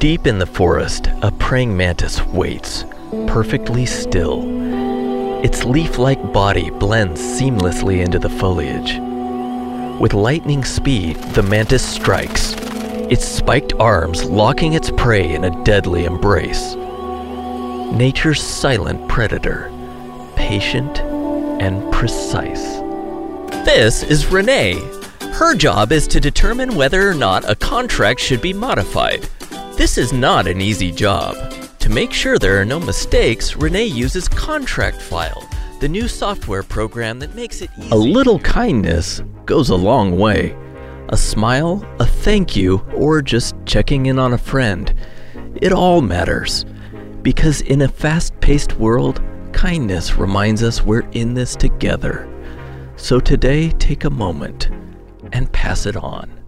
Deep in the forest, a praying mantis waits, perfectly still. Its leaf-like body blends seamlessly into the foliage. With lightning speed, the mantis strikes, its spiked arms locking its prey in a deadly embrace. Nature's silent predator, patient and precise. This is Renee. Her job is to determine whether or not a contract should be modified. This is not an easy job. To make sure there are no mistakes, Renee uses Contract File, the new software program that makes it easy. A little kindness goes a long way. A smile, a thank you, or just checking in on a friend. It all matters. Because in a fast-paced world, kindness reminds us we're in this together. So today, take a moment and pass it on.